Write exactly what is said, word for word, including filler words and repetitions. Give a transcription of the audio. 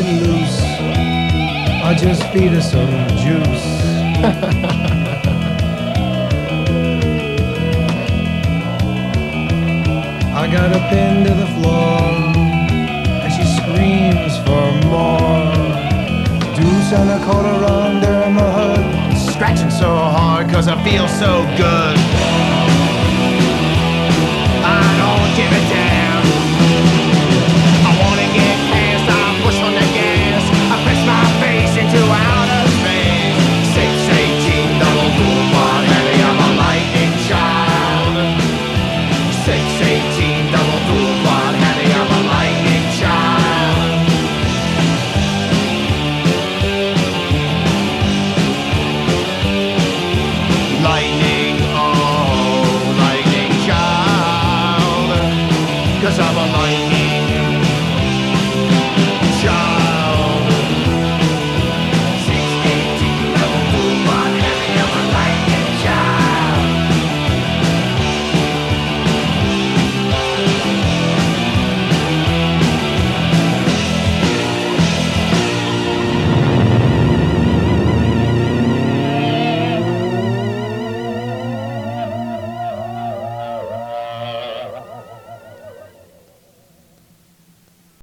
loose. I just feed her some juice. I got her pinned to the floor, and she screams for more. Deuce and a quarter under my hood, Scratching so hard cause I feel so good. I don't give a damn. I wanna get past, I push on the gas. I press my face into outer space. six eighteen double cool bar heavy, I'm a lightning child. six eighteen double cool bar heavy, I'm a lightning child. Lightning, oh, lightning child. Cause I'm a lightning